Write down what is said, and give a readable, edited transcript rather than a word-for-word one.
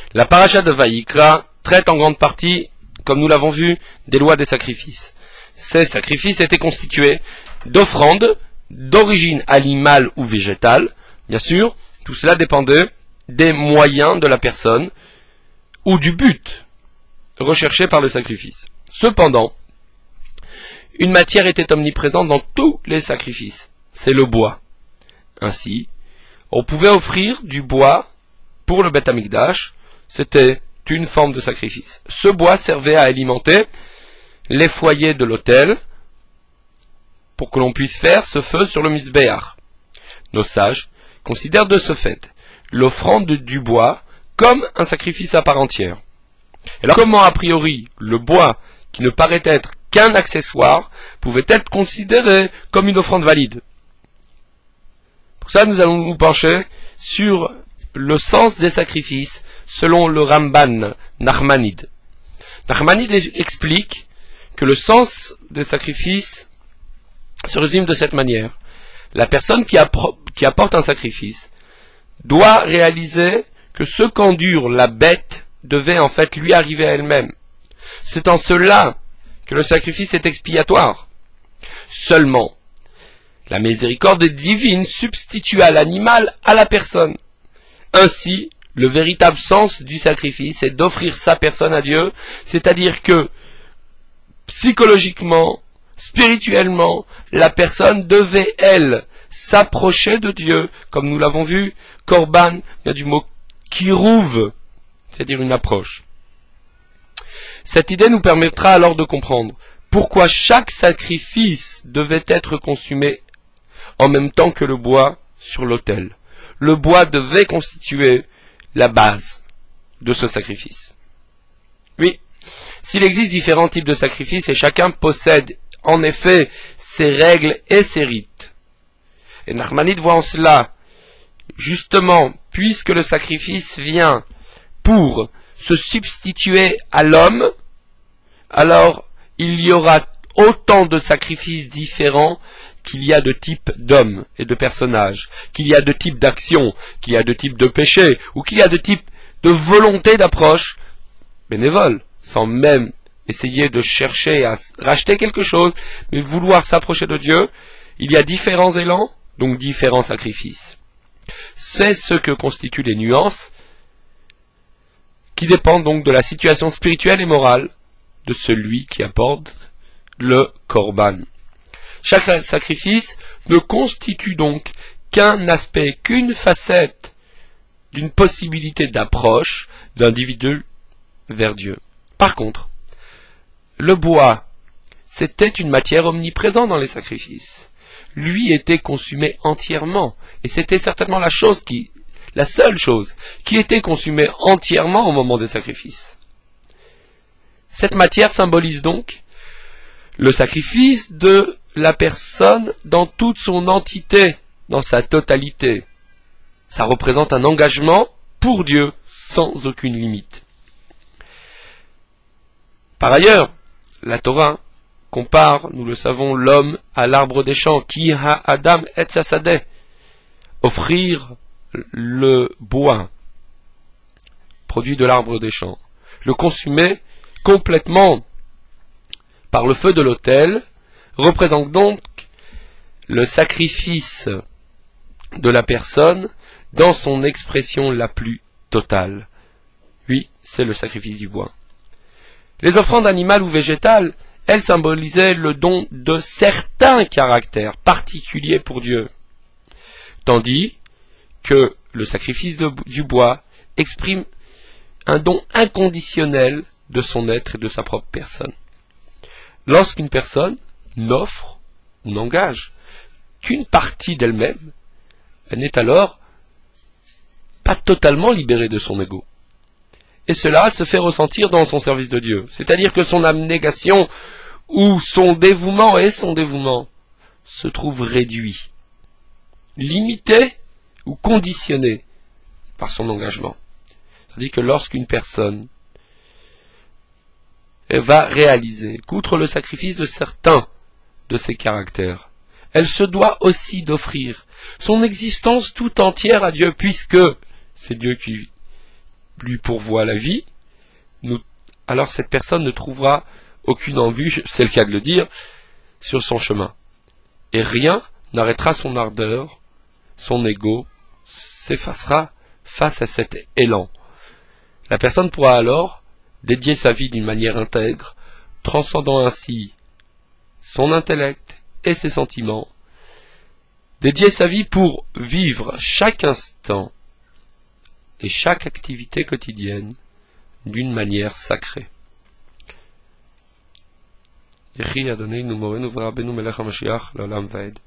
La paracha de Vaïkra traite en grande partie, comme nous l'avons vu, des lois des sacrifices. Ces sacrifices étaient constitués d'offrandes d'origine animale ou végétale. Bien sûr, tout cela dépendait des moyens de la personne ou du but recherché par le sacrifice. Cependant, une matière était omniprésente dans tous les sacrifices, c'est le bois. Ainsi, on pouvait offrir du bois pour le Beth Amikdash, c'était une forme de sacrifice. Ce bois servait à alimenter les foyers de l'autel pour que l'on puisse faire ce feu sur le Mizbeach. Nos sages considèrent de ce fait l'offrande du bois comme un sacrifice à part entière. Et alors comment a priori le bois, qui ne paraît être qu'un accessoire, pouvait être considéré comme une offrande valide? Pour ça, nous allons nous pencher sur le sens des sacrifices selon le Ramban Nachmanide. Nachmanide explique que le sens des sacrifices se résume de cette manière. La personne qui apporte un sacrifice doit réaliser que ce qu'endure la bête devait en fait lui arriver à elle-même. C'est en cela que le sacrifice est expiatoire. Seulement, la miséricorde divine substitue à l'animal à la personne. Ainsi, le véritable sens du sacrifice est d'offrir sa personne à Dieu, c'est-à-dire que, psychologiquement, spirituellement, la personne devait, elle, s'approcher de Dieu, comme nous l'avons vu, korban vient du mot kirouv, c'est-à-dire une approche. Cette idée nous permettra alors de comprendre pourquoi chaque sacrifice devait être consumé en même temps que le bois sur l'autel. Le bois devait constituer la base de ce sacrifice. Oui, s'il existe différents types de sacrifices et chacun possède en effet ses règles et ses rites. Et Nachmanide voit en cela, justement, puisque le sacrifice vient pour se substituer à l'homme, alors il y aura autant de sacrifices différents qu'il y a de types d'hommes et de personnages, qu'il y a de types d'actions, qu'il y a de types de péchés, ou qu'il y a de types de volonté d'approche bénévole, sans même essayer de chercher à racheter quelque chose, mais vouloir s'approcher de Dieu. Il y a différents élans, donc différents sacrifices. C'est ce que constituent les nuances, qui dépendent donc de la situation spirituelle et morale de celui qui apporte le korban. Chaque sacrifice ne constitue donc qu'un aspect, qu'une facette d'une possibilité d'approche d'individu vers Dieu. Par contre, le bois, c'était une matière omniprésente dans les sacrifices. Lui était consumé entièrement, et c'était certainement la seule chose qui était consumée entièrement au moment des sacrifices. Cette matière symbolise donc le sacrifice de la personne dans toute son entité, dans sa totalité. Ça représente un engagement pour Dieu, sans aucune limite. Par ailleurs, la Torah compare, nous le savons, l'homme à l'arbre des champs, ki ha-adam etz hasadeh, offrir le bois, produit de l'arbre des champs, le consumer complètement par le feu de l'autel, représente donc le sacrifice de la personne dans son expression la plus totale. Oui, c'est le sacrifice du bois. Les offrandes animales ou végétales, elles symbolisaient le don de certains caractères particuliers pour Dieu, tandis que le sacrifice du bois exprime un don inconditionnel de son être et de sa propre personne. Lorsqu'une personne n'offre ou n'engage qu'une partie d'elle-même, elle n'est alors pas totalement libérée de son ego. Et cela se fait ressentir dans son service de Dieu. C'est-à-dire que son abnégation ou son dévouement se trouve réduit, limité ou conditionné par son engagement. Tandis que lorsqu'une personne va réaliser qu'outre le sacrifice de certains de ses caractères, elle se doit aussi d'offrir son existence tout entière à Dieu, puisque c'est Dieu qui lui pourvoit la vie, alors cette personne ne trouvera aucune embûche, c'est le cas de le dire, sur son chemin. Et rien n'arrêtera son ardeur, son ego s'effacera face à cet élan. La personne pourra alors dédier sa vie d'une manière intègre, transcendant ainsi son intellect et ses sentiments, dédier sa vie pour vivre chaque instant et chaque activité quotidienne d'une manière sacrée. Yehi Adonai nu morenu v'Rabbeinu melech HaMashiach l'olam va'ed.